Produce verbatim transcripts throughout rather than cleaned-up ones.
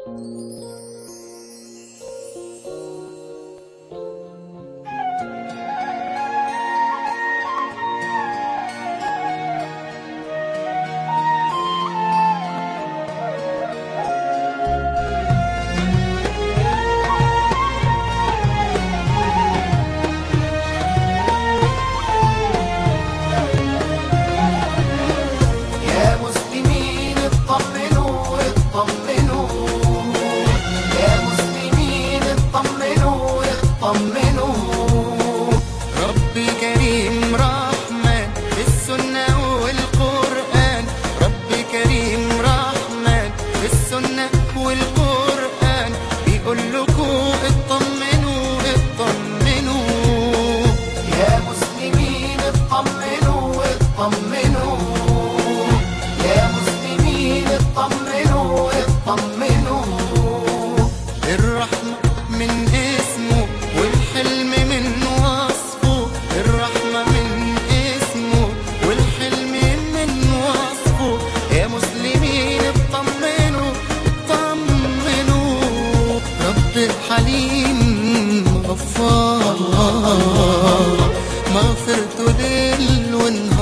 ربي كريم رحمن في السنة والقرآن، ربي كريم رحمن في السنة والقرآن، بيقول لكم اطمنوا اطمنوا يا مسلمين، اطمنوا اطمنوا يا مسلمين، اطمنوا اطمنوا. الرحمة من اسمه والحلم من وصفه، الرحمة من اسمه والحلم من وصفه. يا مسلمين اطمنوا اطمنوا، رب حليم غفار، مغفرته ليل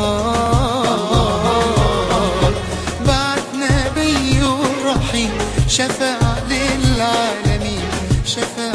ونهار، بعت نبي رحيم شفاع للعالمين، شفاع